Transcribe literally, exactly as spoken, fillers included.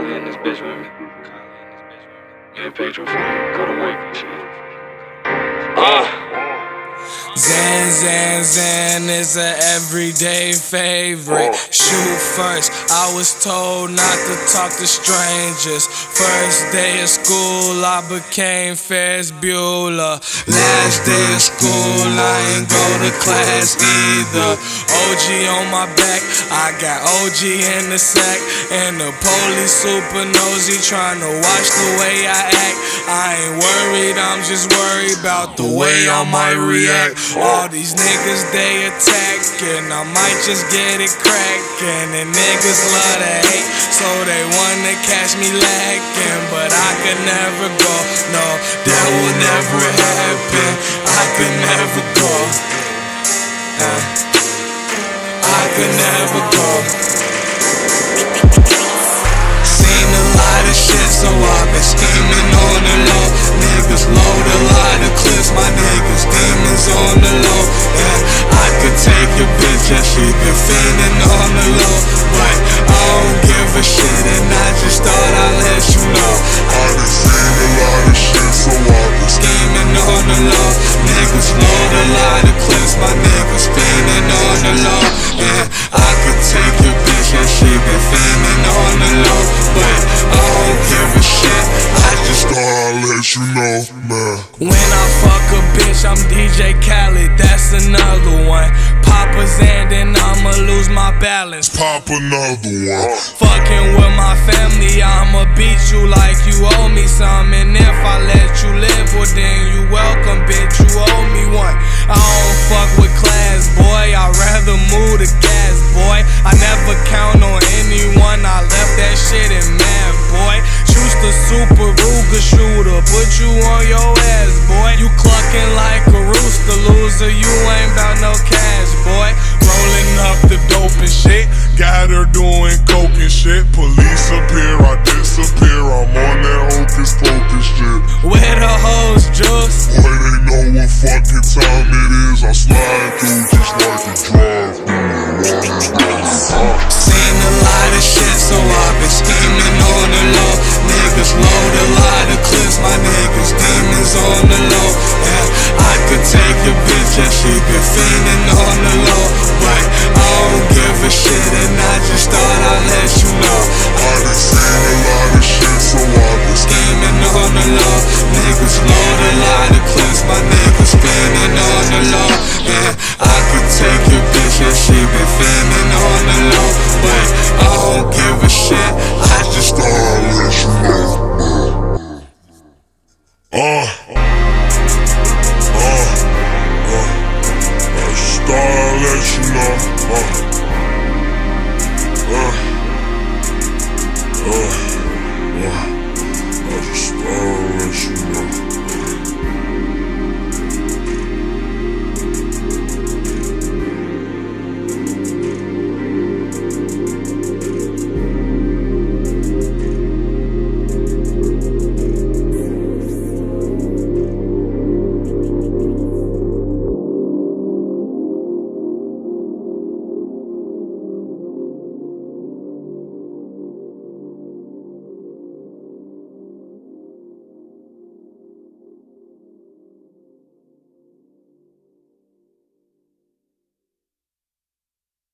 Kylie in this bitch with me. Me and Pedro finna go to work and shit. Ah! Zan, Zan, Zan is a everyday favorite. Shoot first, I was told not to talk to strangers. First day of school, I became Ferris Bueller. Last day of school, I ain't go to class either. O G on my back, I got O G in the sack. And the police super nosy, tryna watch the way I act. I ain't worried, I'm just worried about the way I might react. All these niggas, they attackin', I might just get it crackin'. And niggas love to hate, so they wanna catch me lacking. But I could never go, no, that will never happen. I could never go, uh, I could never go. Seen a lot of shit, so I've been scheming on the low. Niggas load a lot of clips, my niggas demons on the low. Yeah, I could take your bitch and she been fiending on the low. But I don't give a shit and I just thought I'd let you know. I done seen a lot of shit, so I've been scheming on the low. Niggas load a lot of clips, my niggas fiending on the low. Yeah, I could take your bitch and she been fiending on the low. But I don't give a shit, I just thought I'd let you know, man. When I fuck a bitch, I'm D J Khaled, that's another one. Pop a Zan, then I'ma lose my balance. Pop another one. Fucking with my family, I'ma beat you like you owe me some. And if I let you live, well then you welcome, bitch, you owe me one. I don't fuck with class, boy, I'd rather move the gas, boy. I never count on anyone, I left that shit in mad, boy. Choose the Super Ruger shooter, put you on your ass, boy. You clucking like a rooster, loser, you ain't bout no cash, boy. Rolling up the dope and shit, got her doing coke and shit. Police appear, I disappear, I'm on that hocus pocus shit. Where the hoes juice? Boy, they know what fucking time it is, I slide through just like a drive-through. Seen a lot of shit, so I've been scheming on the low. Niggas load a lot of clips, my niggas demons on the low. Yeah, I could take your bitch and she been fiending on the low. But I don't give a shit and I just thought I'd let you know. I done seen a lot of shit, so I've been scheming on the low. Niggas load a lot of clips, my niggas spinning on the low. Yeah, I could take your bitch and she been fiending on the low. But I don't give a shit, I just thought I'd let you know. Uh, uh, uh, I just thought I'd let you know. Uh, uh, uh.